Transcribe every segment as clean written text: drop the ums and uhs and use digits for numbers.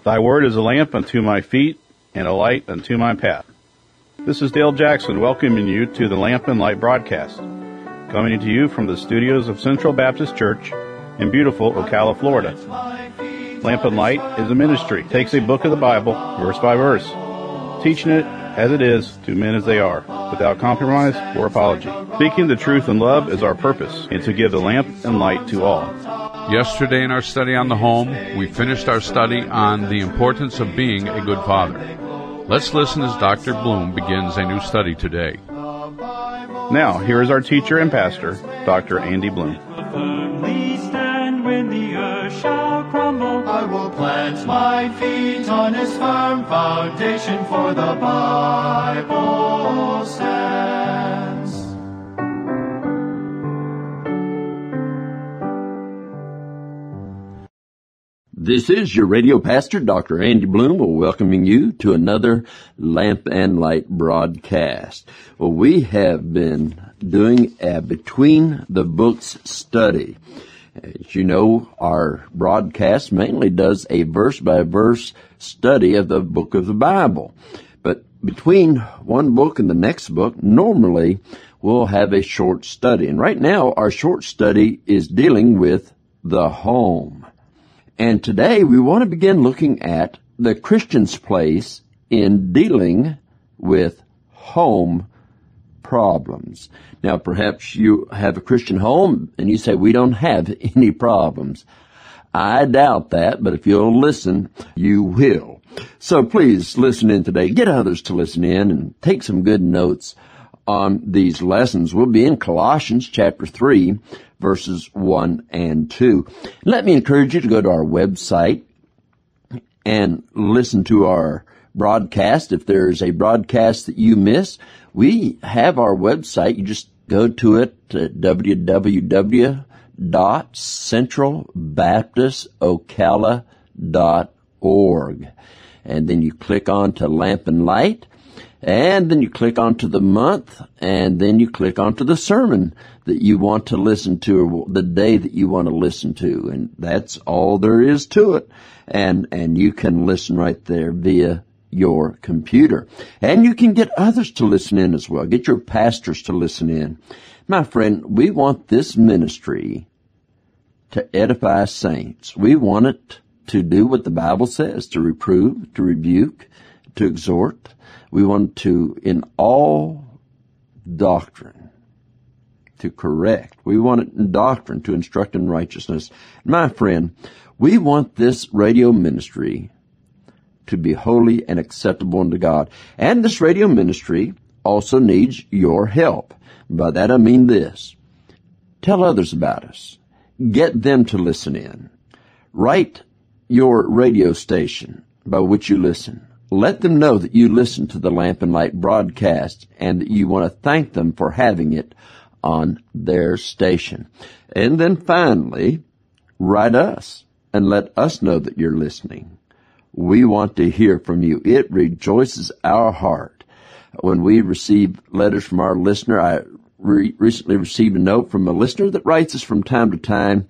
Thy word is a lamp unto my feet and a light unto my path. This is Dale Jackson welcoming you to the Lamp and Light broadcast, coming to you from the studios of Central Baptist Church in beautiful Ocala, Florida. Lamp and Light is a ministry. It takes a book of the Bible, verse by verse, teaching it as it is to men as they are, without compromise or apology. Speaking the truth in love is our purpose, and to give the lamp and light to all. Yesterday in our study on the home, we finished our study on the importance of being a good father. Let's listen as Dr. Bloom begins a new study today. Now, here is our teacher and pastor, Dr. Andy Bloom. Firmly stand when the earth shall crumble. I will plant my feet on its firm foundation, for the Bible stands. This is your radio pastor, Dr. Andy Bloom, welcoming you to another Lamp and Light broadcast. Well, we have been doing a Between the Books study. As you know, our broadcast mainly does a verse-by-verse study of the book of the Bible. But between one book and the next book, normally we'll have a short study. And right now, our short study is dealing with the home. And today we want to begin looking at the Christian's place in dealing with home problems. Now, perhaps you have a Christian home and you say, we don't have any problems. I doubt that, but if you'll listen, you will. So please listen in today. Get others to listen in and take some good notes on these lessons. We'll be in Colossians chapter 3, verses 1 and 2. Let me encourage you to go to our website and listen to our broadcast. If there's a broadcast that you miss, we have our website. You just go to it at www.centralbaptistocala.org. And then you click on to Lamp and Light. And then you click onto the month, and then you click onto the sermon that you want to listen to, or the day that you want to listen to. And that's all there is to it. And you can listen right there via your computer. And you can get others to listen in as well. Get your pastors to listen in. My friend, we want this ministry to edify saints. We want it to do what the Bible says, to reprove, to rebuke, to exhort. We want to, in all doctrine, to correct. We want it in doctrine to instruct in righteousness. My friend, we want this radio ministry to be holy and acceptable unto God. And this radio ministry also needs your help. By that I mean this. Tell others about us. Get them to listen in. Write your radio station by which you listen. Let them know that you listen to the Lamp and Light broadcast and that you want to thank them for having it on their station. And then finally, write us and let us know that you're listening. We want to hear from you. It rejoices our heart when we receive letters from our listener. I recently received a note from a listener that writes us from time to time,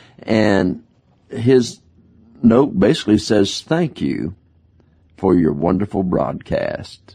and his note basically says, thank you for your wonderful broadcast.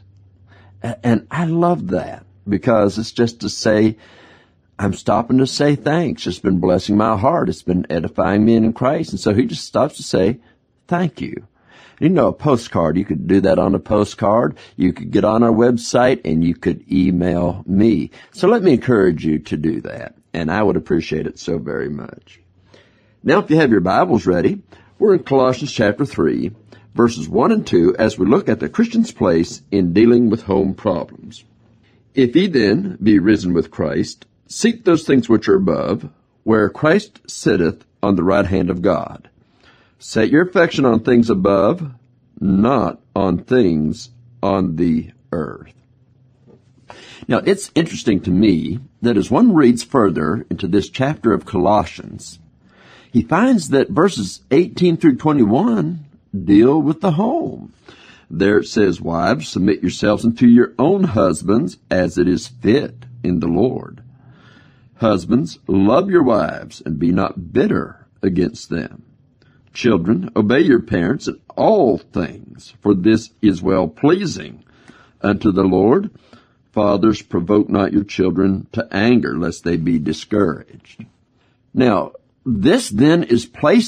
And I love that, because it's just to say, I'm stopping to say thanks. It's been blessing my heart. It's been edifying me in Christ. And so he just stops to say, thank you. You know, a postcard, you could do that on a postcard. You could get on our website and you could email me. So let me encourage you to do that. And I would appreciate it so very much. Now, if you have your Bibles ready, we're in Colossians chapter 3. Verses 1 and 2, as we look at the Christian's place in dealing with home problems. If ye then be risen with Christ, seek those things which are above, where Christ sitteth on the right hand of God. Set your affection on things above, not on things on the earth. Now, it's interesting to me that as one reads further into this chapter of Colossians, he finds that verses 18 through 21 deal with the home. There it says, wives, submit yourselves unto your own husbands as it is fit in the Lord. Husbands, love your wives and be not bitter against them. Children, obey your parents in all things, for this is well-pleasing unto the Lord. Fathers, provoke not your children to anger, lest they be discouraged. Now, this then is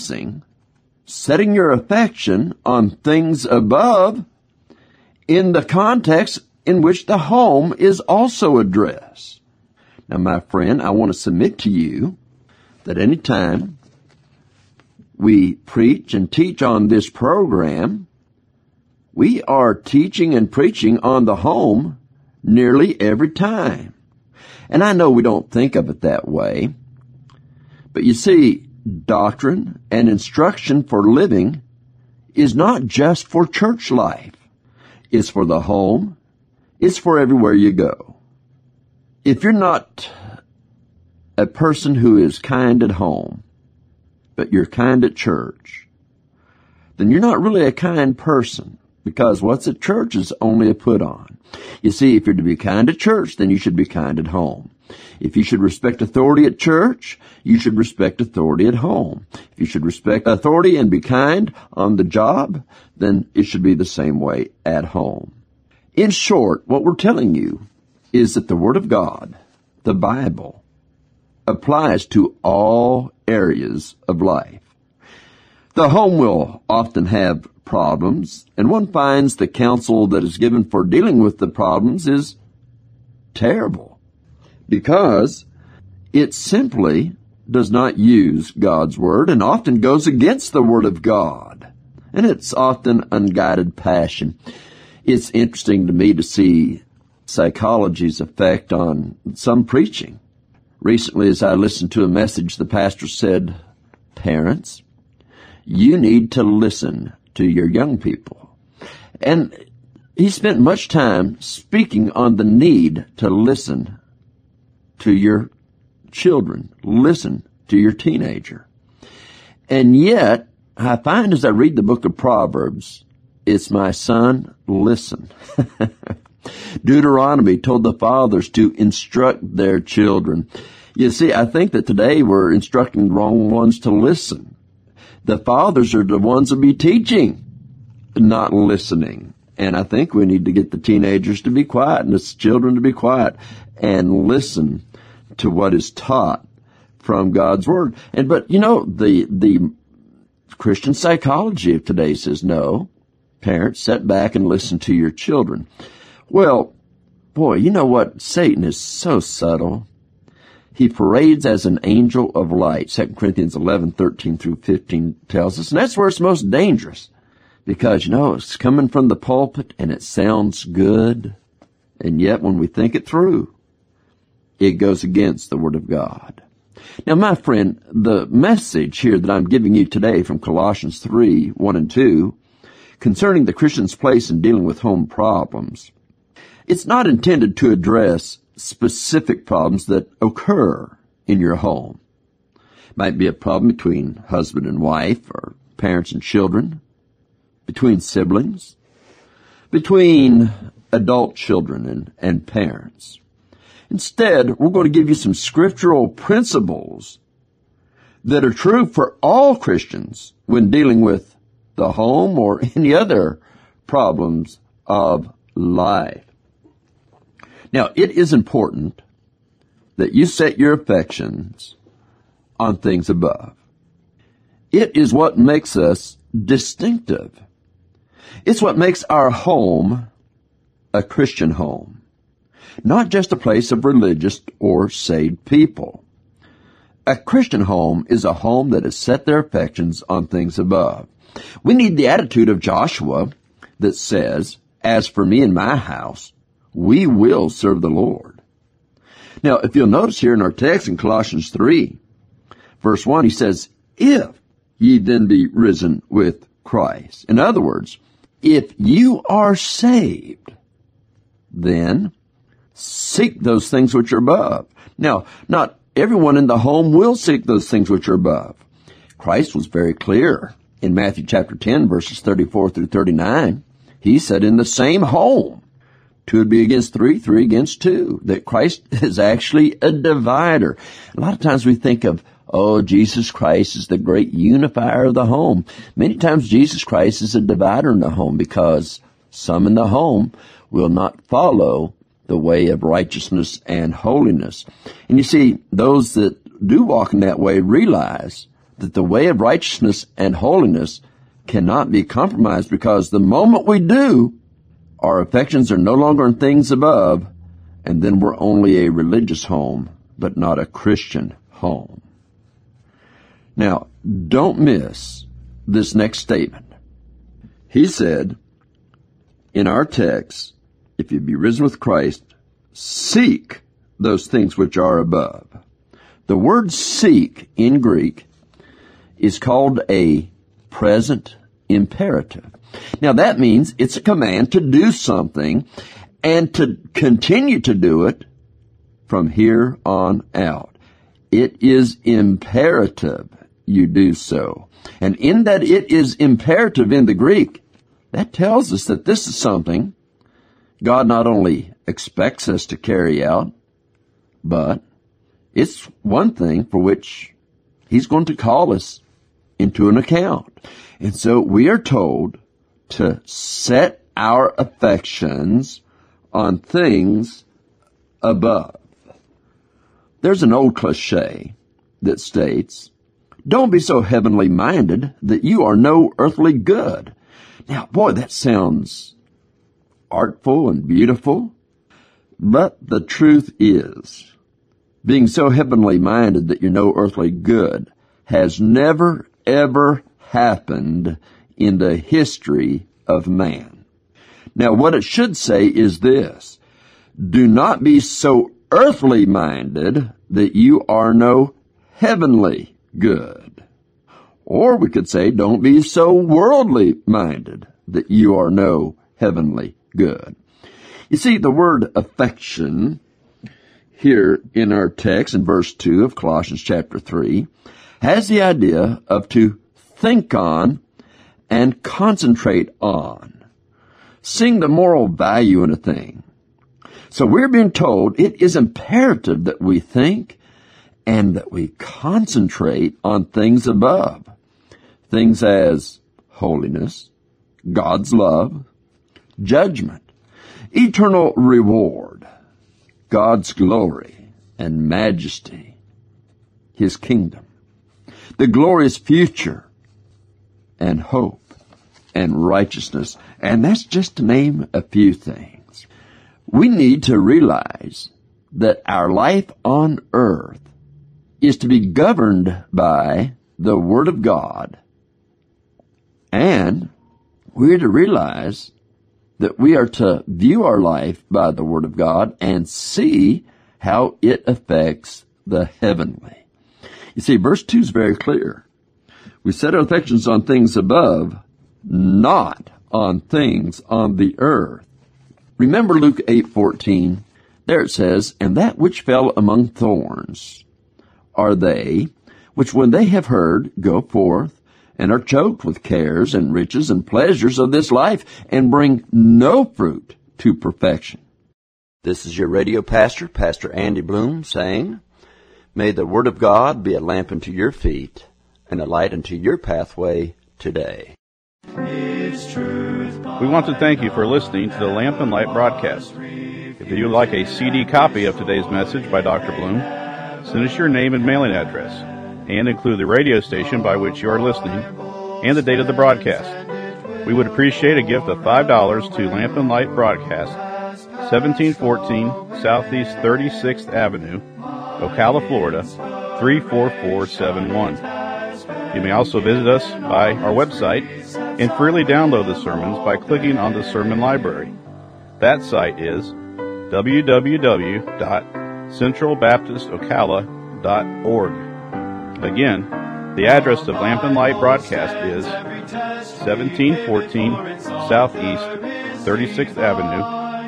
setting your affection on things above in the context in which the home is also addressed. Now, my friend, I want to submit to you that any time we preach and teach on this program, we are teaching and preaching on the home nearly every time. And I know we don't think of it that way, but you see, doctrine and instruction for living is not just for church life. It's for the home. It's for everywhere you go. If you're not a person who is kind at home, but you're kind at church, then you're not really a kind person, because what's at church is only a put on. You see, if you're to be kind at church, then you should be kind at home. If you should respect authority at church, you should respect authority at home. If you should respect authority and be kind on the job, then it should be the same way at home. In short, what we're telling you is that the Word of God, the Bible, applies to all areas of life. The home will often have problems, and one finds the counsel that is given for dealing with the problems is terrible, because it simply does not use God's Word and often goes against the Word of God. And it's often unguided passion. It's interesting to me to see psychology's effect on some preaching. Recently, as I listened to a message, the pastor said, "Parents, you need to listen to your young people." And he spent much time speaking on the need to listen to your children, listen to your teenager. And yet, I find as I read the book of Proverbs, it's my son, listen. Deuteronomy told the fathers to instruct their children. You see, I think that today we're instructing the wrong ones to listen. The fathers are the ones that be teaching, not listening. And I think we need to get the teenagers to be quiet and the children to be quiet and listen to what is taught from God's Word. But the Christian psychology of today says, no, parents, sit back and listen to your children. Well, boy, you know what? Satan is so subtle. He parades as an angel of light. 2 Corinthians 11:13 through 15 tells us. And that's where it's most dangerous. Because, it's coming from the pulpit and it sounds good. And yet when we think it through, it goes against the Word of God. Now, my friend, the message here that I'm giving you today from Colossians 3:1 and 2, concerning the Christian's place in dealing with home problems, it's not intended to address specific problems that occur in your home. It might be a problem between husband and wife, or parents and children, between siblings, between adult children and parents. Instead, we're going to give you some scriptural principles that are true for all Christians when dealing with the home or any other problems of life. Now, it is important that you set your affections on things above. It is what makes us distinctive. It's what makes our home a Christian home, not just a place of religious or saved people. A Christian home is a home that has set their affections on things above. We need the attitude of Joshua that says, "As for me and my house, we will serve the Lord." Now, if you'll notice here in our text in Colossians 3, verse 1, he says, "If ye then be risen with Christ." In other words, if you are saved, then seek those things which are above. Now, not everyone in the home will seek those things which are above. Christ was very clear in Matthew chapter 10, verses 34 through 39. He said in the same home, 2 would be against 3, 3 against 2, that Christ is actually a divider. A lot of times we think of, Oh, Jesus Christ is the great unifier of the home. Many times Jesus Christ is a divider in the home because some in the home will not follow the way of righteousness and holiness. And you see, those that do walk in that way realize that the way of righteousness and holiness cannot be compromised, because the moment we do, our affections are no longer on things above, and then we're only a religious home, but not a Christian home. Now, don't miss this next statement. He said, in our text, if you be risen with Christ, seek those things which are above. The word seek in Greek is called a present imperative. Now that means it's a command to do something and to continue to do it from here on out. It is imperative you do so. And in that it is imperative in the Greek, that tells us that this is something God not only expects us to carry out, but it's one thing for which He's going to call us into an account. And so we are told to set our affections on things above. There's an old cliche that states, don't be so heavenly minded that you are no earthly good. Now, boy, that sounds artful and beautiful, but the truth is, being so heavenly minded that you're no earthly good has never, ever happened in the history of man. Now, what it should say is this: do not be so earthly minded that you are no heavenly good. Or we could say, don't be so worldly minded that you are no heavenly good. You see, the word affection here in our text in verse 2 of Colossians chapter 3 has the idea of to think on and concentrate on, seeing the moral value in a thing. So we're being told it is imperative that we think and that we concentrate on things above, things as holiness, God's love, judgment, eternal reward, God's glory and majesty, His kingdom, the glorious future and hope and righteousness. And that's just to name a few things. We need to realize that our life on earth is to be governed by the Word of God, and we're to realize that we are to view our life by the Word of God and see how it affects the heavenly. You see, verse 2 is very clear. We set our affections on things above, not on things on the earth. Remember Luke 8:14? There it says, and that which fell among thorns are they, which when they have heard, go forth, and are choked with cares and riches and pleasures of this life, and bring no fruit to perfection. This is your radio pastor, Pastor Andy Bloom, saying, may the Word of God be a lamp unto your feet and a light unto your pathway today. We want to thank you for listening to the Lamp and Light broadcast. If you would like a CD copy of today's message by Dr. Bloom, send us your name and mailing address, and include the radio station by which you are listening and the date of the broadcast. We would appreciate a gift of $5 to Lamp and Light Broadcast, 1714 Southeast 36th Avenue, Ocala, Florida, 34471. You may also visit us by our website and freely download the sermons by clicking on the Sermon Library. That site is www.centralbaptistocala.org. Again, the address of Lamp and Light Broadcast is 1714 Southeast 36th Avenue,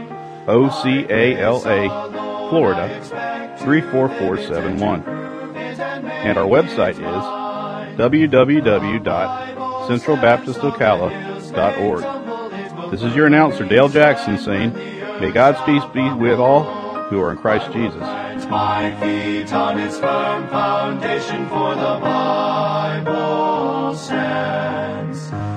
Ocala, Florida, 34471. And our website is www.centralbaptistocala.org. This is your announcer, Dale Jackson, saying, may God's peace be with all who are in Christ Jesus. plant my feet on its firm foundation, for the Bible stands.